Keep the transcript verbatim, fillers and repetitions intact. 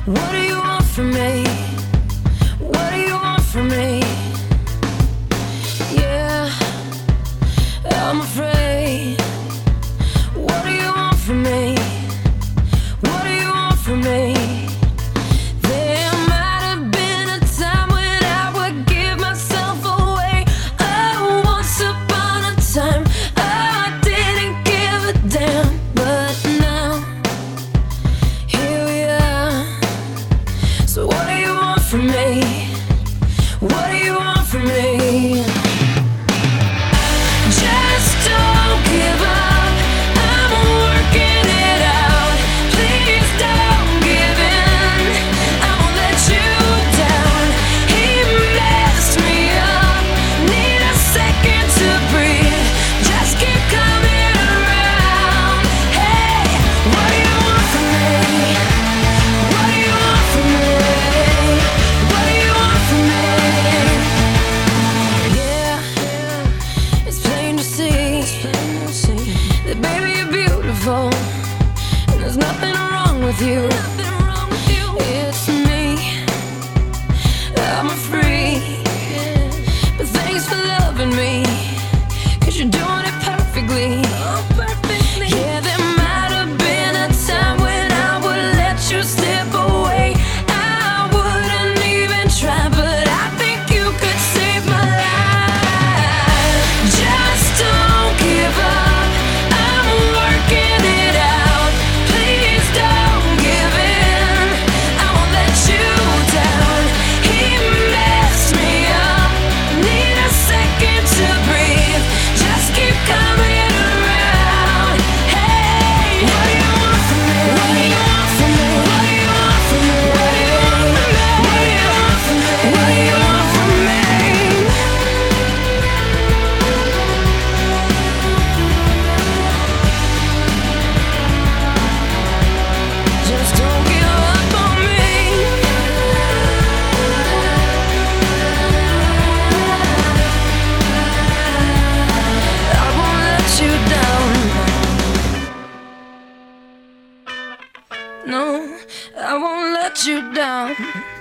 What do you want from me? What do you want from me? Yeah, I'm afraid. What do you want from me? What do you want from me? There might have been a time when I would give myself away. Oh, once upon a time I didn't give a damn. But now, here we are. So what do you want from me? What do you want from me? Just don't give up, I'm working it out. Please don't give in, I won't let you down. He messed me up, need a second to breathe. Just keep coming around. Hey, what do you want from me? What do you want from me? What do you want from me? Yeah, it's plain to see that baby you're beautiful, and there's nothing wrong with you. It's me, I'm a freak, but thanks for loving me, 'cause you're doing it perfectly. Yeah, there might have been a time when I would let you slip away. I wouldn't even try, but I think you could save my life. Just don't give up, I'm working it out. Please don't give in, I won't let you down. He messed me up, need a second to breathe. Just keep coming around. Hey, what do you want from me? What do you want from me? What do you want from me? What do you want from me? What do you want from me? What do you want from me? Just don't give up on me. I won't let you down. No, I won't let you down.